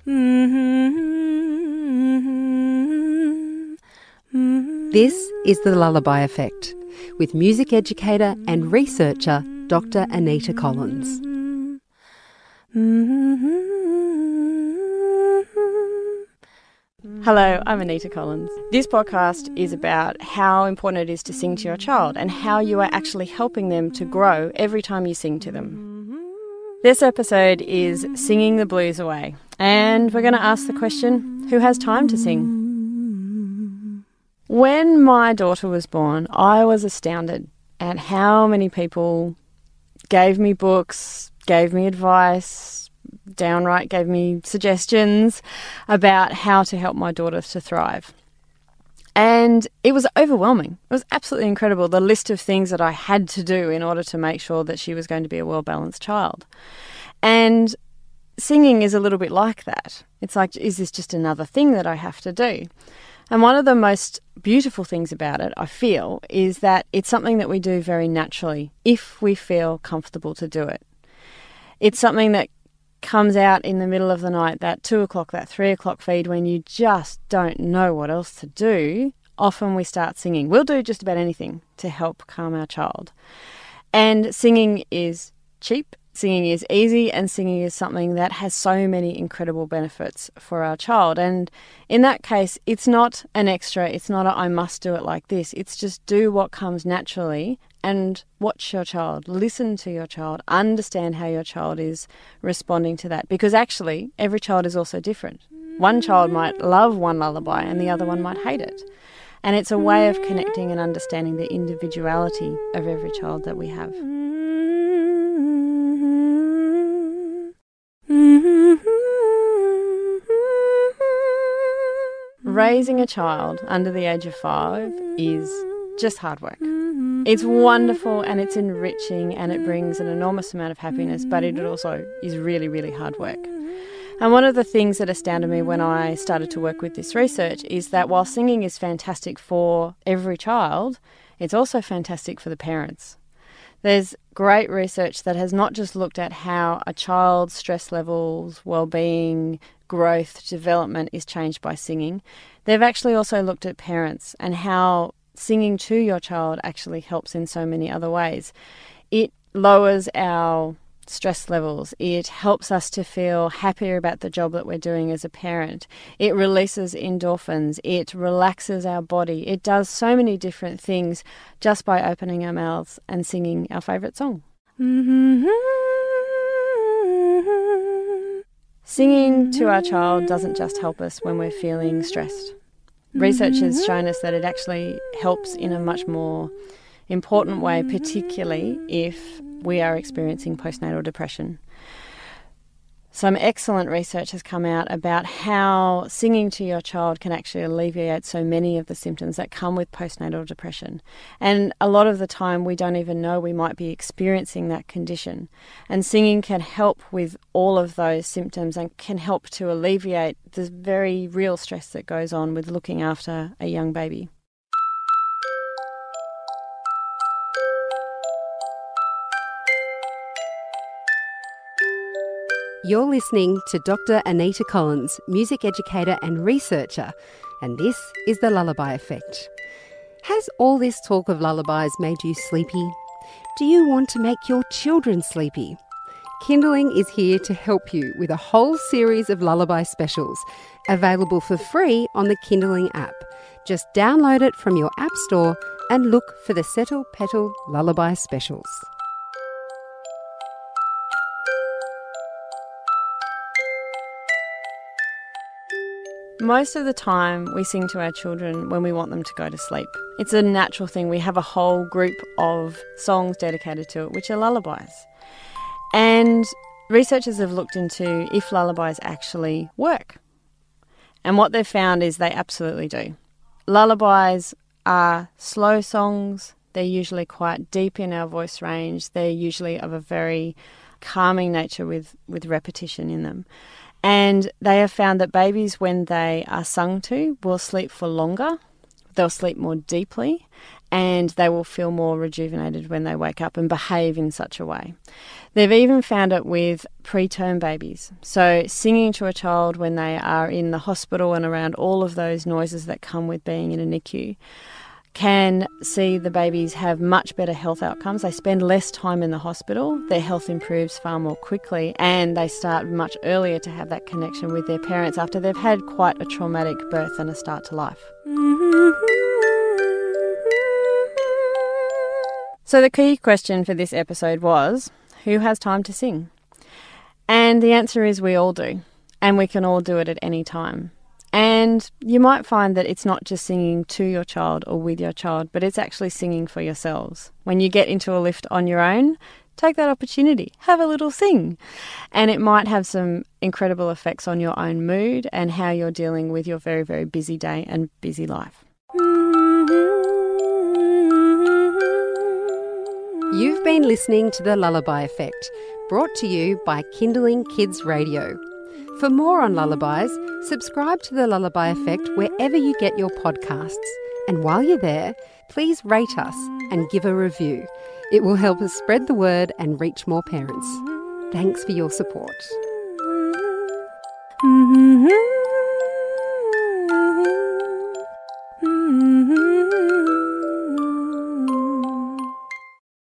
This is The Lullaby Effect with music educator and researcher Dr. Anita Collins. Hello, I'm Anita Collins. This podcast is about how important it is to sing to your child and how you are actually helping them to grow every time you sing to them. This episode is Singing the Blues Away, and we're going to ask the question, who has time to sing? When my daughter was born, I was astounded at how many people gave me books, gave me advice, downright gave me suggestions about how to help my daughter to thrive. And it was overwhelming. It was absolutely incredible, the list of things that I had to do in order to make sure that she was going to be a well-balanced child. And singing is a little bit like that. It's like, is this just another thing that I have to do? And one of the most beautiful things about it, I feel, is that it's something that we do very naturally if we feel comfortable to do it. It's something that comes out in the middle of the night, that 2 o'clock, that 3 o'clock feed, when you just don't know what else to do. Often we start singing. We'll do just about anything to help calm our child. And singing is cheap, singing is easy, and singing is something that has so many incredible benefits for our child. And in that case, it's not an extra, it's not a I must do it like this. It's just do what comes naturally and watch your child, listen to your child, understand how your child is responding to that. Because actually, every child is also different. One child might love one lullaby and the other one might hate it. And it's a way of connecting and understanding the individuality of every child that we have. Raising a child under the age of 5 is just hard work. It's wonderful and it's enriching and it brings an enormous amount of happiness, but it also is really, really hard work. And one of the things that astounded me when I started to work with this research is that while singing is fantastic for every child, it's also fantastic for the parents. There's great research that has not just looked at how a child's stress levels, well-being, growth, development is changed by singing. They've actually also looked at parents and how singing to your child actually helps in so many other ways. It lowers our stress levels. It helps us to feel happier about the job that we're doing as a parent. It releases endorphins. It relaxes our body. It does so many different things just by opening our mouths and singing our favourite song. Singing to our child doesn't just help us when we're feeling stressed. Research has shown us that it actually helps in a much more important way, particularly if we are experiencing postnatal depression. Some excellent research has come out about how singing to your child can actually alleviate so many of the symptoms that come with postnatal depression. And a lot of the time we don't even know we might be experiencing that condition. And singing can help with all of those symptoms and can help to alleviate the very real stress that goes on with looking after a young baby. You're listening to Dr. Anita Collins, music educator and researcher, and this is The Lullaby Effect. Has all this talk of lullabies made you sleepy? Do you want to make your children sleepy? Kindling is here to help you with a whole series of lullaby specials, available for free on the Kindling app. Just download it from your app store and look for the Settle Petal Lullaby Specials. Most of the time we sing to our children when we want them to go to sleep. It's a natural thing. We have a whole group of songs dedicated to it, which are lullabies. And researchers have looked into if lullabies actually work. And what they've found is they absolutely do. Lullabies are slow songs. They're usually quite deep in our voice range. They're usually of a very calming nature with repetition in them. And they have found that babies, when they are sung to, will sleep for longer, they'll sleep more deeply, and they will feel more rejuvenated when they wake up and behave in such a way. They've even found it with preterm babies. So singing to a child when they are in the hospital and around all of those noises that come with being in a NICU can see the babies have much better health outcomes. They spend less time in the hospital, their health improves far more quickly, and they start much earlier to have that connection with their parents after they've had quite a traumatic birth and a start to life. So the key question for this episode was, who has time to sing? And the answer is we all do, and we can all do it at any time. And you might find that it's not just singing to your child or with your child, but it's actually singing for yourselves. When you get into a lift on your own, take that opportunity, have a little sing. And it might have some incredible effects on your own mood and how you're dealing with your very, very busy day and busy life. You've been listening to The Lullaby Effect, brought to you by Kindling Kids Radio. For more on lullabies, subscribe to The Lullaby Effect wherever you get your podcasts. And while you're there, please rate us and give a review. It will help us spread the word and reach more parents. Thanks for your support.